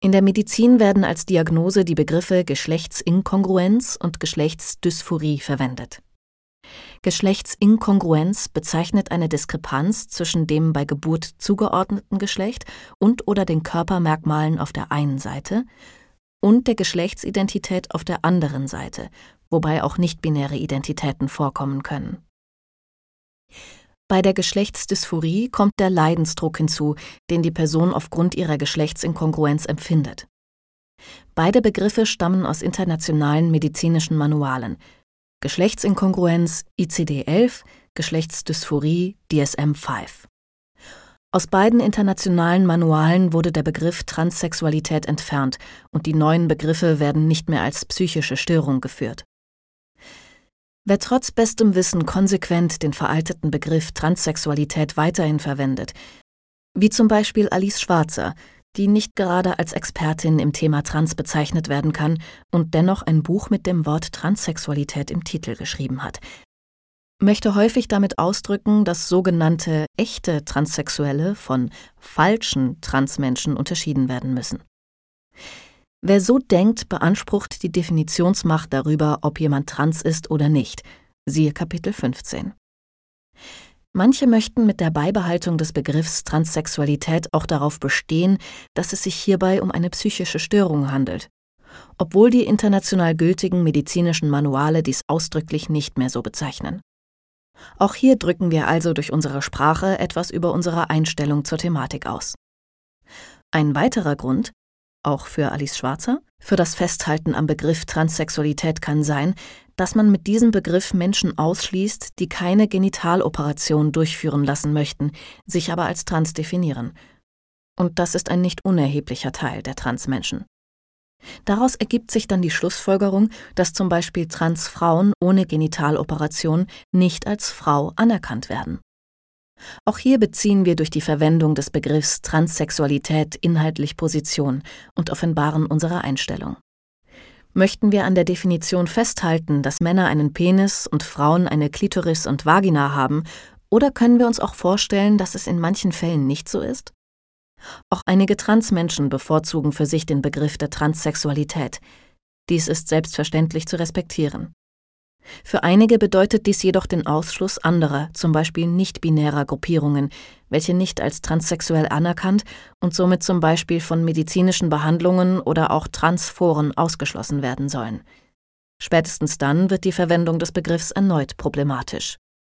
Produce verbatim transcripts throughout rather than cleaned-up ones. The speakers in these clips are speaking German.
In der Medizin werden als Diagnose die Begriffe Geschlechtsinkongruenz und Geschlechtsdysphorie verwendet. Geschlechtsinkongruenz bezeichnet eine Diskrepanz zwischen dem bei Geburt zugeordneten Geschlecht und/oder den Körpermerkmalen auf der einen Seite und der Geschlechtsidentität auf der anderen Seite, wobei auch nicht-binäre Identitäten vorkommen können. Bei der Geschlechtsdysphorie kommt der Leidensdruck hinzu, den die Person aufgrund ihrer Geschlechtsinkongruenz empfindet. Beide Begriffe stammen aus internationalen medizinischen Manualen: Geschlechtsinkongruenz I C D elf, Geschlechtsdysphorie D S M fünf. Aus beiden internationalen Manualen wurde der Begriff Transsexualität entfernt und die neuen Begriffe werden nicht mehr als psychische Störung geführt. Wer trotz bestem Wissen konsequent den veralteten Begriff Transsexualität weiterhin verwendet, wie zum Beispiel Alice Schwarzer, die nicht gerade als Expertin im Thema Trans bezeichnet werden kann und dennoch ein Buch mit dem Wort Transsexualität im Titel geschrieben hat, möchte häufig damit ausdrücken, dass sogenannte echte Transsexuelle von falschen Transmenschen unterschieden werden müssen. Wer so denkt, beansprucht die Definitionsmacht darüber, ob jemand trans ist oder nicht. Siehe Kapitel fünfzehn. Manche möchten mit der Beibehaltung des Begriffs Transsexualität auch darauf bestehen, dass es sich hierbei um eine psychische Störung handelt, obwohl die international gültigen medizinischen Manuale dies ausdrücklich nicht mehr so bezeichnen. Auch hier drücken wir also durch unsere Sprache etwas über unsere Einstellung zur Thematik aus. Ein weiterer Grund, auch für Alice Schwarzer, für das Festhalten am Begriff Transsexualität kann sein, dass man mit diesem Begriff Menschen ausschließt, die keine Genitaloperation durchführen lassen möchten, sich aber als trans definieren. Und das ist ein nicht unerheblicher Teil der Transmenschen. Daraus ergibt sich dann die Schlussfolgerung, dass zum Beispiel Transfrauen ohne Genitaloperation nicht als Frau anerkannt werden. Auch hier beziehen wir durch die Verwendung des Begriffs Transsexualität inhaltlich Position und offenbaren unsere Einstellung. Möchten wir an der Definition festhalten, dass Männer einen Penis und Frauen eine Klitoris und Vagina haben, oder können wir uns auch vorstellen, dass es in manchen Fällen nicht so ist? Auch einige Transmenschen bevorzugen für sich den Begriff der Transsexualität. Dies ist selbstverständlich zu respektieren. Für einige bedeutet dies jedoch den Ausschluss anderer, zum Beispiel nicht-binärer Gruppierungen, welche nicht als transsexuell anerkannt und somit zum Beispiel von medizinischen Behandlungen oder auch Transforen ausgeschlossen werden sollen. Spätestens dann wird die Verwendung des Begriffs erneut problematisch.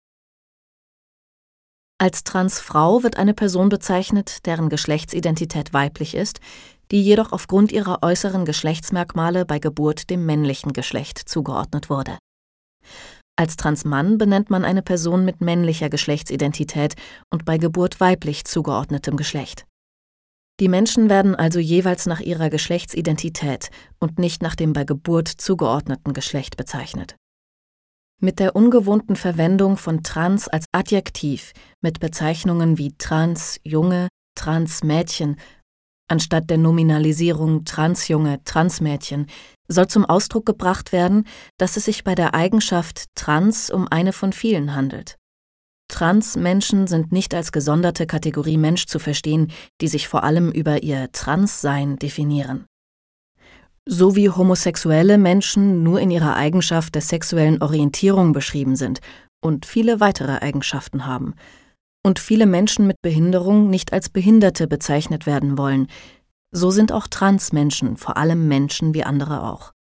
Als Transfrau wird eine Person bezeichnet, deren Geschlechtsidentität weiblich ist, die jedoch aufgrund ihrer äußeren Geschlechtsmerkmale bei Geburt dem männlichen Geschlecht zugeordnet wurde. Als Transmann benennt man eine Person mit männlicher Geschlechtsidentität und bei Geburt weiblich zugeordnetem Geschlecht. Die Menschen werden also jeweils nach ihrer Geschlechtsidentität und nicht nach dem bei Geburt zugeordneten Geschlecht bezeichnet. Mit der ungewohnten Verwendung von Trans als Adjektiv mit Bezeichnungen wie Trans Junge, Trans Mädchen anstatt der Nominalisierung Transjunge, Transmädchen soll zum Ausdruck gebracht werden, dass es sich bei der Eigenschaft trans um eine von vielen handelt. Transmenschen sind nicht als gesonderte Kategorie Mensch zu verstehen, die sich vor allem über ihr Transsein definieren. So wie homosexuelle Menschen nur in ihrer Eigenschaft der sexuellen Orientierung beschrieben sind und viele weitere Eigenschaften haben, und viele Menschen mit Behinderung nicht als Behinderte bezeichnet werden wollen, so sind auch Transmenschen vor allem Menschen wie andere auch.